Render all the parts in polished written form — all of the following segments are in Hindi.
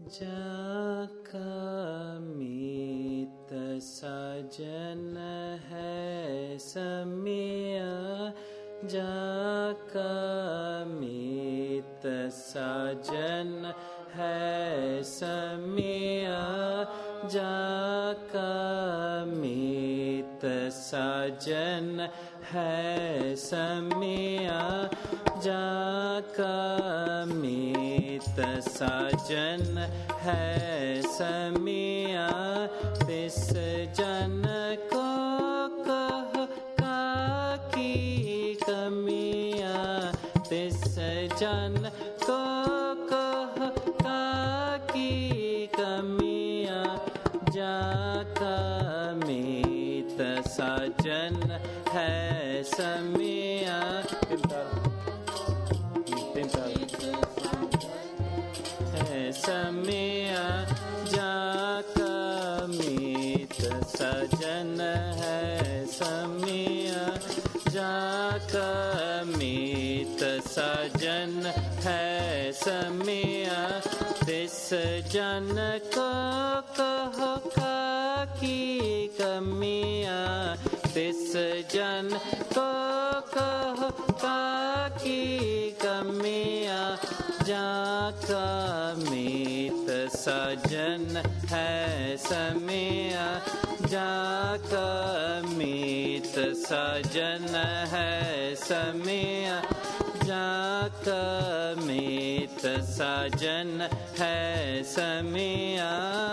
जाका मीत साजन है समिया, जाका मीत साजन है समिया, जाका मीत साजन है समिया, जाका मीत साजन है समिया, तिस जन को कह काकी कमिया, तिस जन को कह काकी कमिया, जाका मीत साजन है समिया। समिया, जाका मीत सजन है समिया, जाका मीत सजन है समिया, तिस जन को कह काकी कमिया, तिस जन को कह काकी कमिया, जाका मीत सजन है समिया, जाका मीत सजन है समिया, जाका मीत सजन है समिया।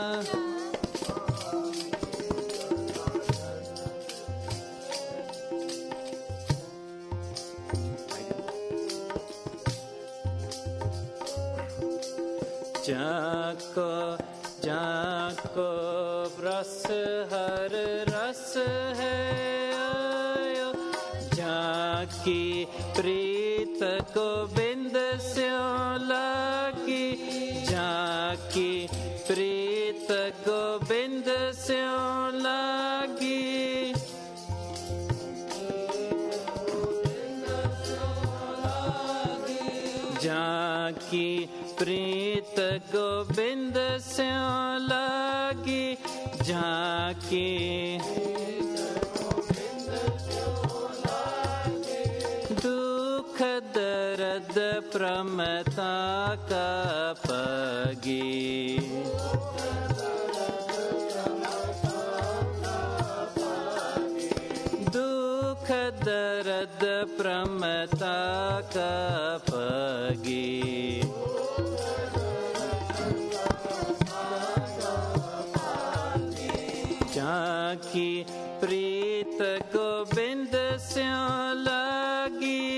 जाको जाको रस हर रस है आयो, जाकी प्रीत गोविंद स्यों लागी, जाकी प्रीत गोविंद स्यों लागी, जाकी प्रीत गोविंद स्यों लागी, जाकी दुख दर्द प्रमता का पगी, दुख दर्द प्रमता का पगी, जाकी प्रीत गोविंद स्यों लागी,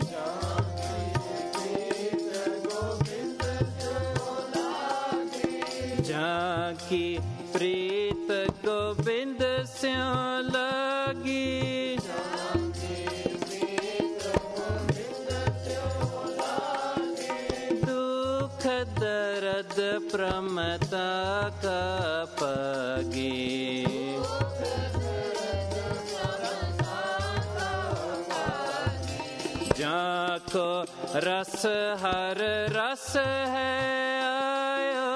जाकी प्रीत गोविंद स्यों लागी, दुख दर्द प्रमता का पगी, जाको रस हर रस है आयो,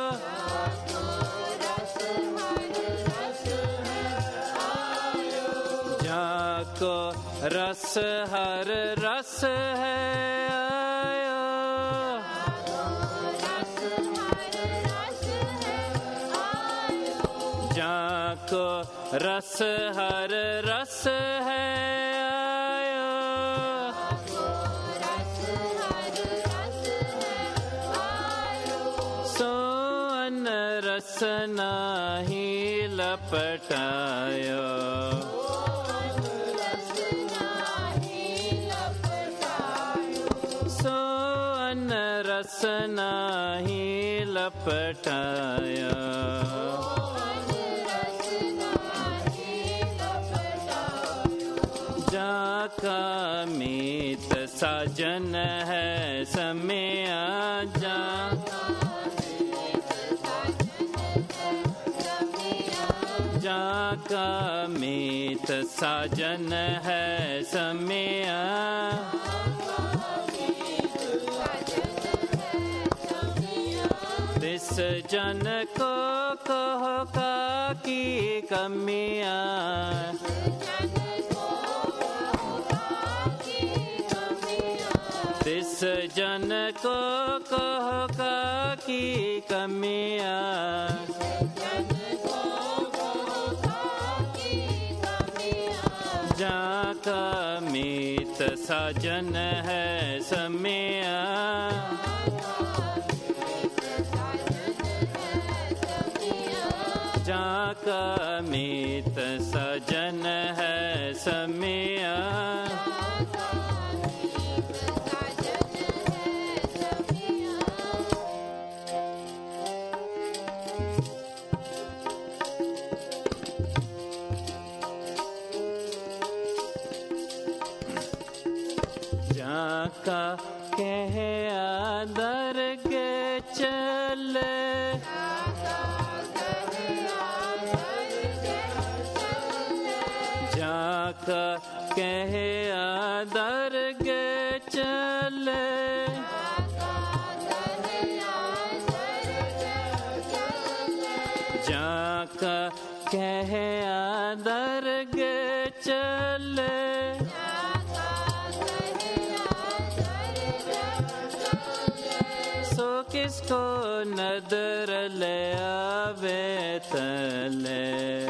जाको रस हर रस है आयो, जाको रस हर रस है आयो, सोन रस नाही लपटायो, सोन रस नाही लपटायो, जाका मीत साजन है समिया, जाका मीत साजन है समिया, तिस जन को कहो काकी कमियाँ, तिस जन को कहो काकी कमियाँ, जाका मीत साजन है समिया, जाका मीत सजन है समिया, जाका कह आदर के चले, जाका कह आदर के चले, जाका कह आदर के चले, सो किसको नदर ले आवे तले,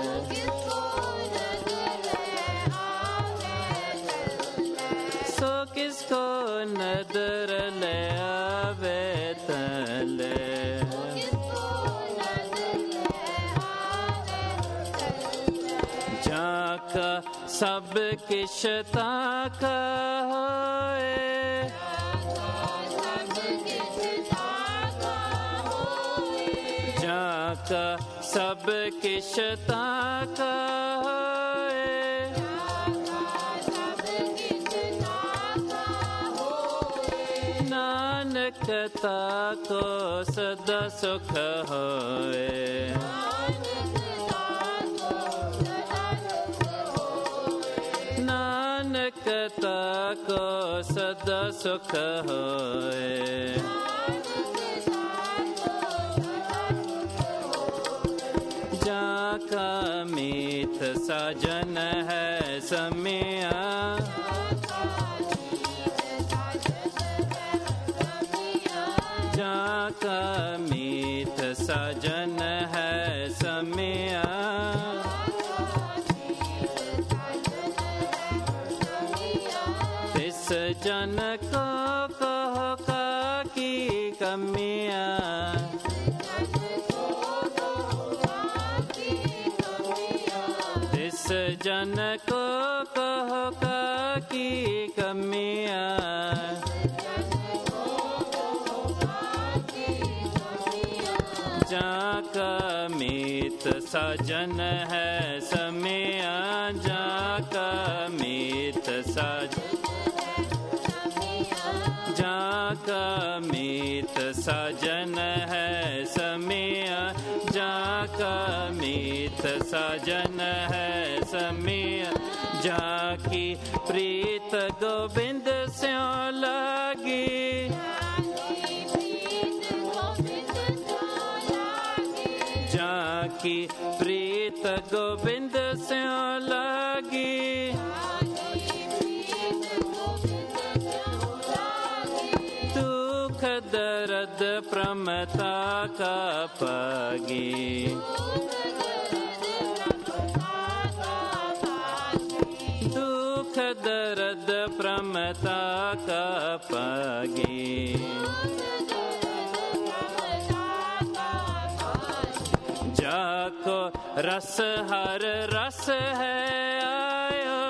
सो किसको नदर ले आवे तले, जाका सब किशता का होए, जाका सब किशता का होए, नानकता को सदा सुख होए, नानकता को सदा सुख होए, जाका मीत साजन है समिया, जाका मीत साजन है समिया, तिस जन को कहो काकी कमियाँ, तिस जन को कहो काकी कमियाँ, जाका मीत साजन है समिया, जाका मीत साजन, जाका मीत साजन है समिया, जाका मीत साजन है समिया, जाकी प्रीत गोविंद स्यों लागी, जाकी प्रीत गोविंद स्यों लागी, दुख दर्द प्रमता का पागी, दुख दर्द प्रमता का पागी, जाको रस हर रस है आयो,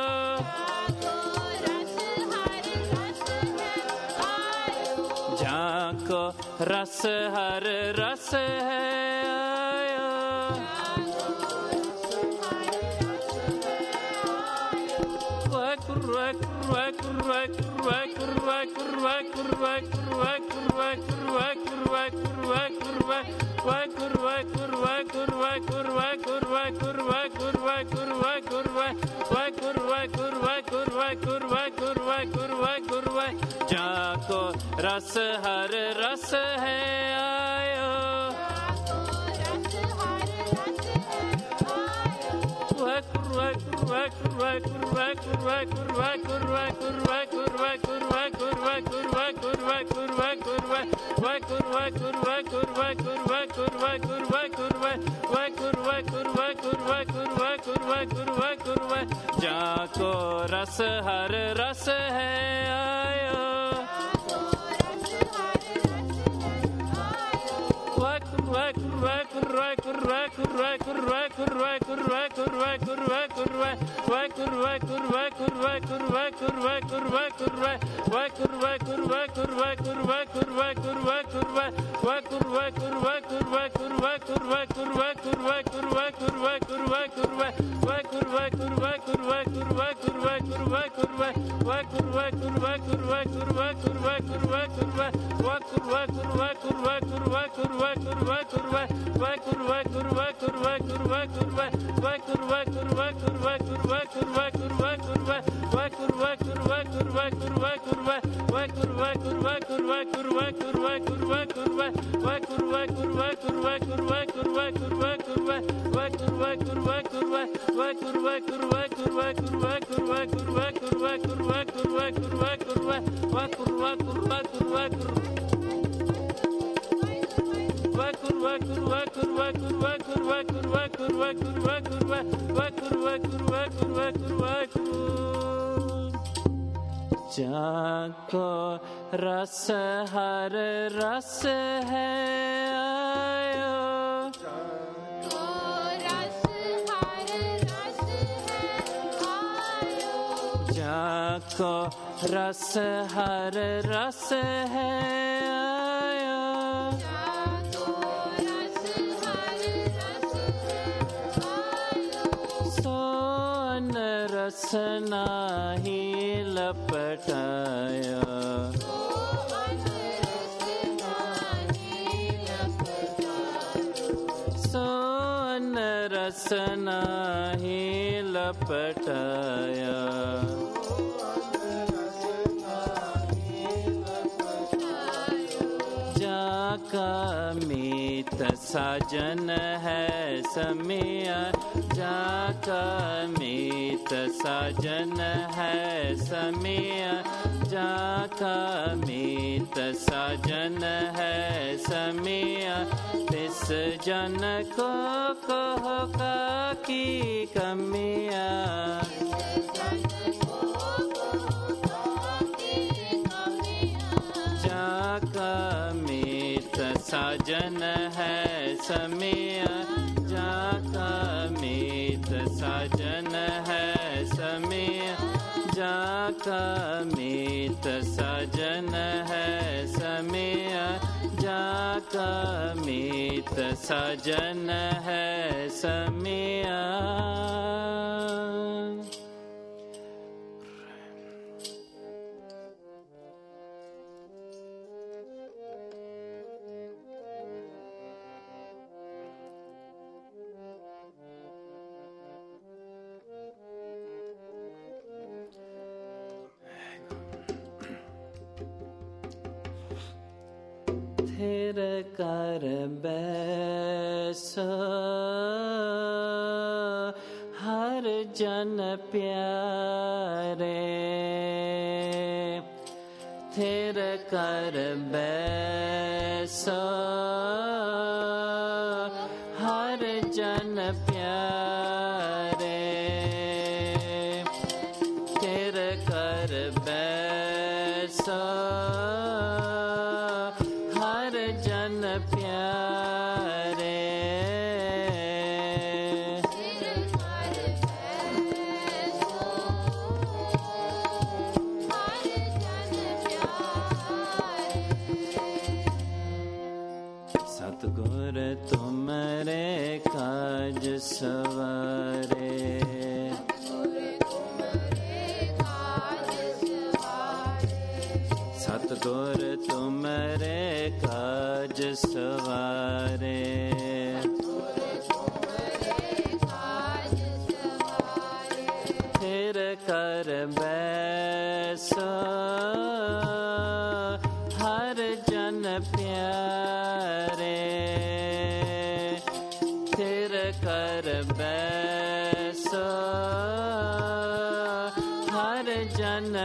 जाको रस हर रस है आयो, जाको रस हर रस है आयो, जाको रस हर रस है आयो जाको रस हर रस है आयो जाको रस हर रस है आयो जाको रस हर रस है आयो जाको रस हर रस है आयो सोन रस नाही लपटाया सोन रस नाही लपटाया जाका मीत साजन है समिया जाका मीत साजन है समिया जाका मीत साजन है समिया तिस जन को कहो का की कमिया जाका मीत साजन है समिया जाका मीत साजन है समिया जाका मीत साजन है समिया जाका मीत साजन है समिया थिर कर बैसो हर जन प्यारे थिर कर बैसो हर जन प्यारे थिर कर बैसो जन प्यारे सतगुर तुमरे काज सवारे सतगुर तुमरे काज सवारे फिर कर बैसो हर जन प्यारे फिर कर बैसो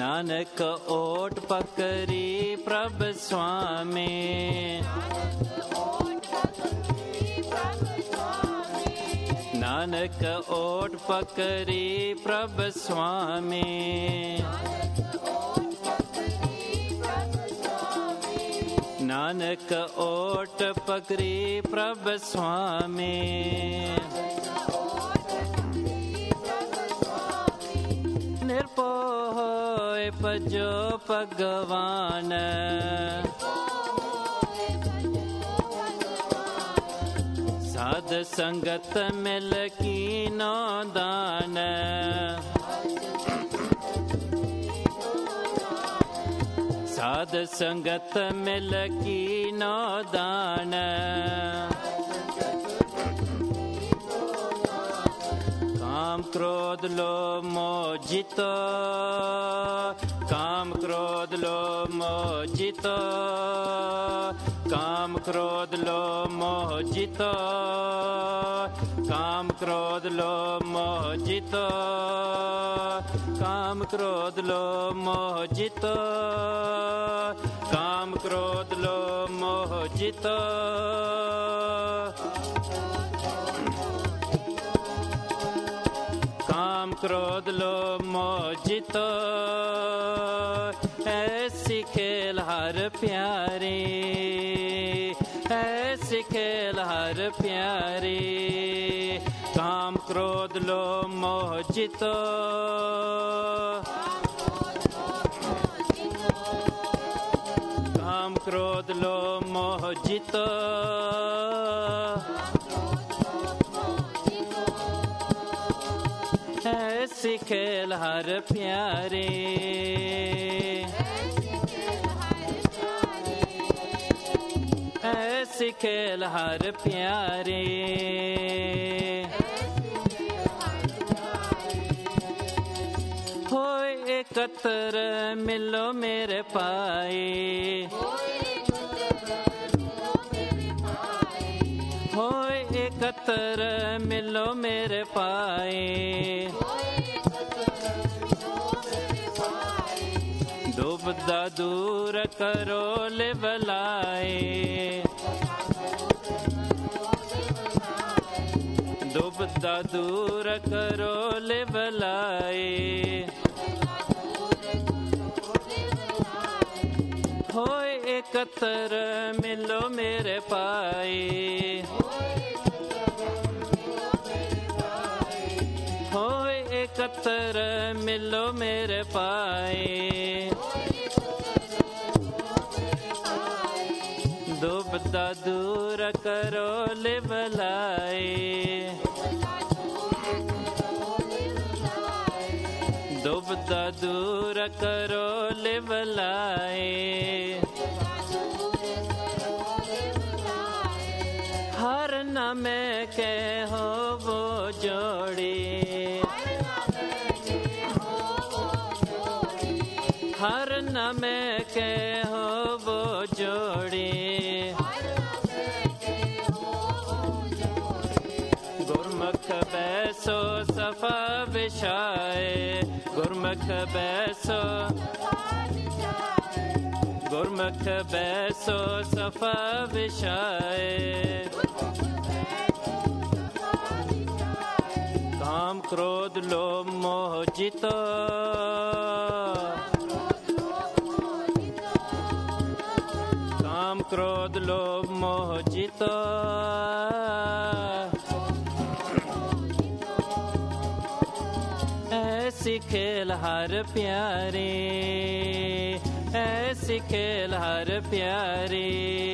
नानक ओट पकरी प्रभ स्वामी नानक ओट पकरी प्रभ स्वामी नानक ओट पकरी प्रभ स्वामी निर्भय भजो भगवान साध संगत मिल कीनो दान साध संगत मिल कीनो दान काम क्रोध लोभ मोह जितो काम क्रोध लोभ मोह जितो काम क्रोध लोभ मोह जितो काम क्रोध लोभ मोह जितो काम क्रोध लोभ मोह जितो काम क्रोध लोभ मोह जितो काम क्रोध लोभ मोह जितो ऐसी खेल हर प्यारी ऐसी खेल हर प्यारी काम क्रोध लोभ मोह जितो काम क्रोध लोभ मोह जितो ऐसी खेल हर प्यारे ऐसी खेल हर प्यारे होए एकत्र मिलो मेरे पाए होए एकत्र मिलो मेरे पाए दुबदा दूर करो लिवलाए दुबदा दूर करो लिवलाए होए एकत्र मिलो मेरे पाए होए एकत्र मिलो मेरे पाए दुबदा दूर करो लिवलाए दुबदा दूर करो लिवलाए हर नाम के हो वो जोड़ी हर नाम के हो वो जोड़ी गुरमुख बैसो सफा विछाए गुरमुख बैसो गुरमुख बैसो सफा विछाए काम क्रोध लोभ मोह जितो काम क्रोध लोभ मोह जितो ऐसी खेल हर प्यारी ऐसी खेल हर प्यारी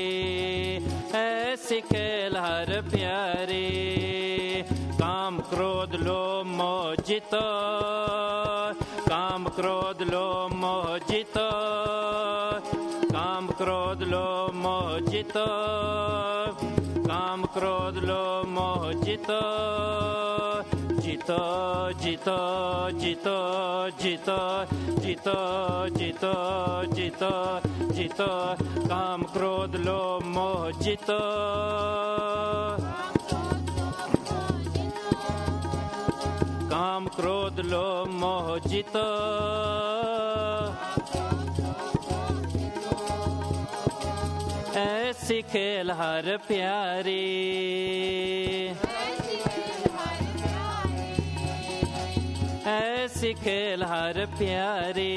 ऐसी खेल हर प्यारी काम क्रोध लोभ मोह जितो काम क्रोध लोभ मोह जितो काम क्रोध लोभ मोह जितो काम क्रोध लोभ मोह जितो जितो जितो जितो जितो जितो जितो जितो जितो काम क्रोध लोभ मोह जितो काम क्रोध लोभ मोह जितो ऐसी खेल हर प्यारी, ऐसी खेल हर प्यारी,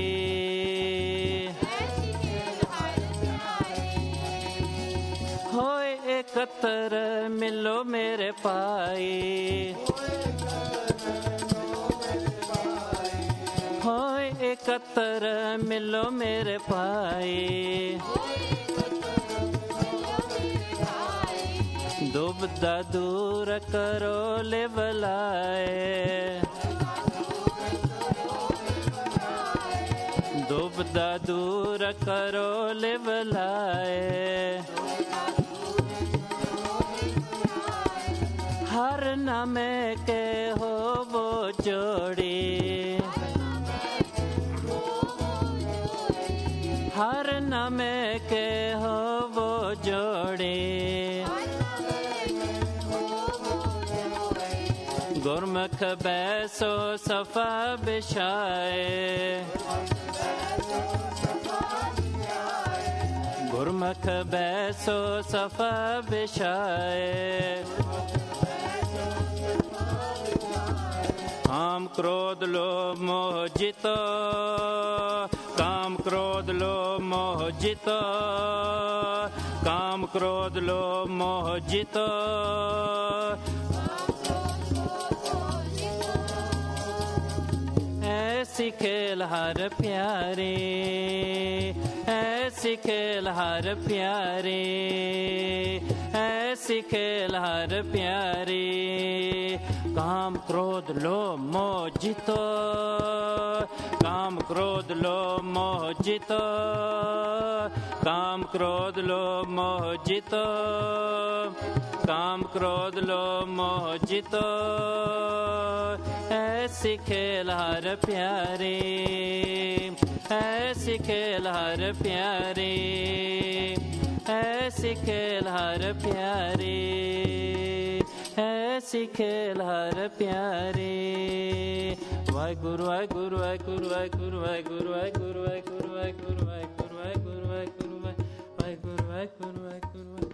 होए एकत्र मिलो मेरे पाई, होए एकत्र मिलो मेरे पाई, दुबदा दूर करो ले बलाए, दुबदा दूर करो ले बलाए, हर नामे के हो वो जोड़ी, हर नामे के हो वो जोड़ी, गुरमुख बैसो सफा बिछाए, गुरमुख बैसो सफा बिछाए, काम क्रोध लोभ मोह जितो, काम क्रोध लोभ मोह जितो, काम क्रोध लोभ मोह जितो, ऐसी खेल हर प्यारी, ऐसी खेल हर प्यारी, ऐसी खेल हर प्यारी, काम क्रोध लोभ मोह जितो, काम क्रोध लोभ मोह जितो, काम क्रोध लोभ मोह जितो, काम क्रोध लोभ मोह जितो, ऐसी खेल हर प्यारी, ऐसी खेल हर प्यारी, ऐसी खेल हर प्यारी, ऐसी खेल हर प्यारी। वाहिगुरु वाहिगुरु वाहिगुरु वाहिगुरु वाहिगुरु वाहिगुरु वाहिगुरु वाहिगुरु वाहिगुरु वाहिगुरु वाहिगुरु वाहिगुरु वाहिगुरु वाहिगुरु वाहिगुरु